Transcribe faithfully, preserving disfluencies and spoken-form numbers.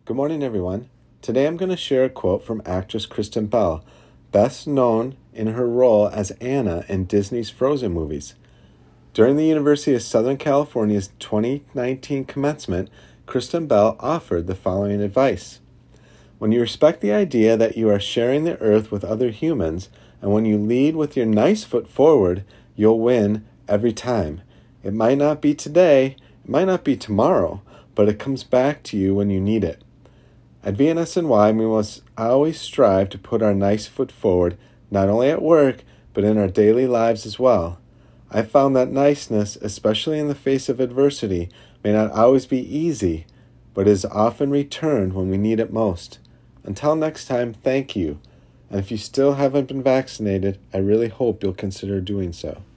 Good morning, everyone. Today I'm going to share a quote from actress Kristen Bell, best known in her role as Anna in Disney's Frozen movies. During the University of Southern California's twenty nineteen commencement, Kristen Bell offered the following advice. When you respect the idea that you are sharing the earth with other humans, and when you lead with your nice foot forward, you'll win every time. It might not be today, it might not be tomorrow, but it comes back to you when you need it. At V N S N Y, we must always strive to put our nice foot forward, not only at work, but in our daily lives as well. I found that niceness, especially in the face of adversity, may not always be easy, but is often returned when we need it most. Until next time, thank you. And if you still haven't been vaccinated, I really hope you'll consider doing so.